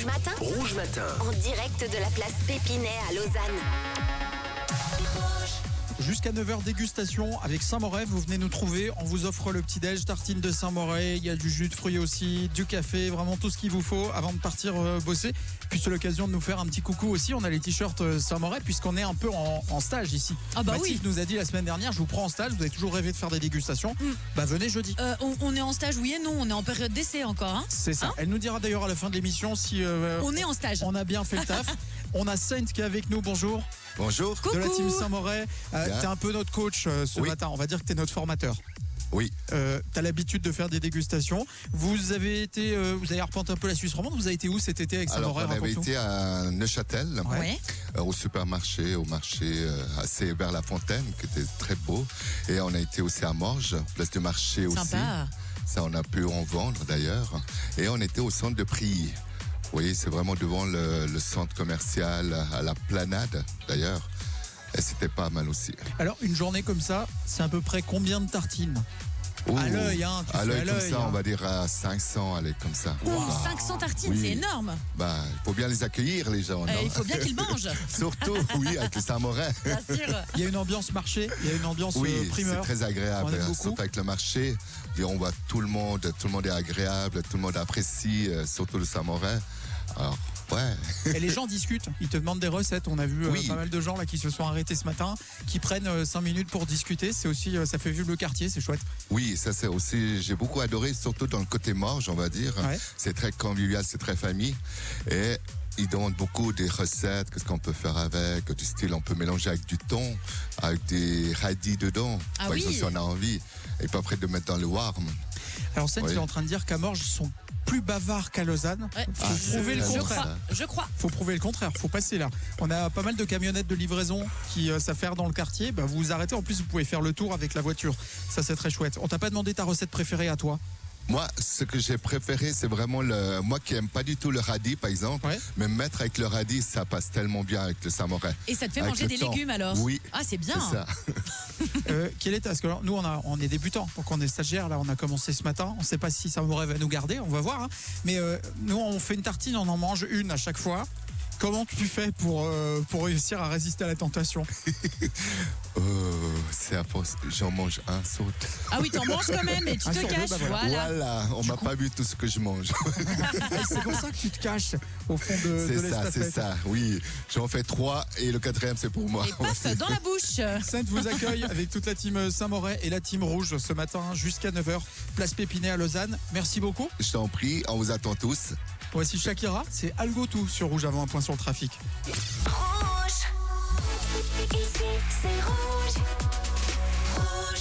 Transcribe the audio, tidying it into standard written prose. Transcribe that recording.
Matin. Rouge Matin. En direct de la place Pépinet à Lausanne. Jusqu'à 9h, dégustation avec Saint-Moret. Vous venez nous trouver. On vous offre le petit-déj, tartine de Saint-Moret. Il y a du jus de fruits aussi, du café, vraiment tout ce qu'il vous faut avant de partir bosser. Puis c'est l'occasion de nous faire un petit coucou aussi. On a les t-shirts Saint-Moret puisqu'on est un peu en stage ici. Ah bah Mathilde oui. nous a dit la semaine dernière, je vous prends en stage. Vous avez toujours rêvé de faire des dégustations. Bah venez jeudi. On est en stage, oui et non. On est en période d'essai encore. Hein. C'est ça. Hein, Elle nous dira d'ailleurs à la fin de l'émission si on est en stage. on a bien fait le taf. On a Saint qui est avec nous. Bonjour. Bonjour. Coucou. De la team Saint-Moret. T'es un peu notre coach ce Oui. matin. On va dire que t'es notre formateur. Oui, T'as l'habitude de faire des dégustations. Vous avez arpenté un peu la Suisse romande. Vous avez été où cet été avec alors Saint-Moret? on avait Raconte-nous. été à Neuchâtel, Ouais. au supermarché, au marché assez vers la Fontaine, qui était très beau. Et on a été aussi à Morges, place du marché aussi. Sympa. Ça, on a pu en vendre d'ailleurs. Et on était au centre de Prilly. Oui, c'est vraiment devant le centre commercial, à la Planade d'ailleurs. Et c'était pas mal aussi. Alors, une journée comme ça, c'est à peu près combien de tartines? À l'œil, hein, tu À fais l'œil à comme l'œil, ça, hein. on va dire à 500, allez, comme ça. Ouh, Bah, 500 tartines, oui. c'est énorme. Bah, il faut bien les accueillir, les gens. non Il faut bien qu'ils mangent. Surtout, oui, avec le Saint-Moret. Bien sûr. Il y a une ambiance marché, il y a une ambiance Oui, primeur. c'est très On agréable. aime beaucoup. Surtout avec le marché, et on voit tout le monde est agréable, tout le monde apprécie, surtout le Saint-Moret. Alors, ouais. Et les gens discutent, ils te demandent des recettes. On a vu Oui. pas mal de gens là qui se sont arrêtés ce matin, qui prennent 5 minutes pour discuter. C'est aussi, ça fait vivre le quartier, c'est chouette. Oui, ça c'est aussi, j'ai beaucoup adoré, surtout dans le côté Morges, on va dire. Ouais. C'est très convivial, c'est très famille. Et ils demandent beaucoup des recettes, qu'est-ce qu'on peut faire avec, du style, on peut mélanger avec du thon, avec des radis dedans, Ah par oui. exemple, si on a envie. Et pas près de mettre dans le warm. Alors, Saint, Oui. tu es en train de dire qu'à Morges, ils sont plus bavards qu'à Lausanne. Ouais. Faut prouver le c'est contraire. ça. Je crois. Faut prouver le contraire, faut passer là. On a pas mal de camionnettes de livraison qui s'affairent dans le quartier. Bah, vous vous arrêtez, en plus vous pouvez faire le tour avec la voiture. Ça c'est très chouette. On t'a pas demandé ta recette préférée à toi? Moi, ce que j'ai préféré, c'est vraiment moi qui aime pas du tout le radis, par exemple. Ouais. Mais mettre avec le radis, ça passe tellement bien avec le Saint-Moret. Et ça te fait Avec manger le des thon. légumes alors? Oui. Ah, c'est bien. C'est ça. Parce que nous on est débutants, donc on est stagiaires. Là on a commencé ce matin. On sait pas si Saint-Moret va nous garder, on va voir. Hein. Mais nous on fait une tartine, on en mange une à chaque fois. Comment tu fais pour réussir à résister à la tentation? C'est à force, j'en mange un saute. Ah oui, t'en manges quand même et tu Un te sur deux, caches. bah voilà. Voilà. On m'a pas vu tout ce que je mange. C'est pour ça que tu te caches au fond de C'est l'estafette. ça, oui. J'en fais 3 et le 4e, c'est pour moi. Et paf, dans la bouche. Sainte vous accueille avec toute la team Saint-Moret et la team Rouge ce matin jusqu'à 9h, place Pépinet à Lausanne. Merci beaucoup. Je t'en prie, on vous attend tous. Voici Shakira, c'est Algo tout sur Rouge avant un point sur le trafic. Rouge. Ici, c'est rouge.